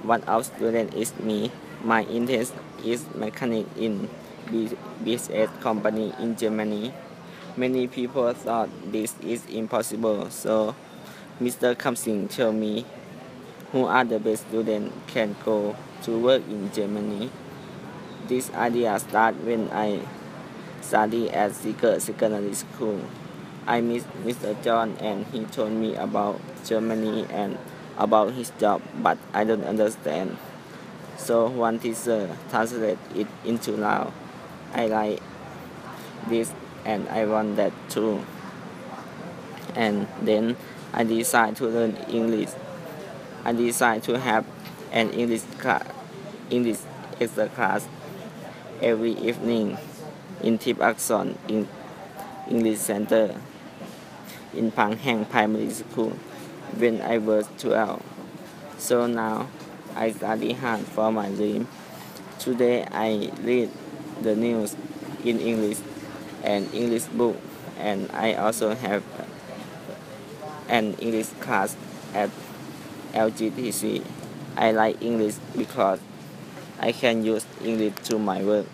One of students is me. My interest is mechanic in BSS company in Germany. Many people thought this is impossible, so Mr. Kamsing told me who are the best students can go to work in Germany. This idea started when I studied at Seeger Secondary School. I met Mr. John and he told me about Germany and about his job, but I don't understand. So one teacher translated it into Lao. I like this and I want that too. And then I decided to learn English. I decided to have an English extra class every evening in Tip Axon in English Center in Pang Hang Primary School when I was 12. So now I study hard for my dream. Today I read the news in English and English book, and I also have an English class at LGTC. I like English because I can use English to my work.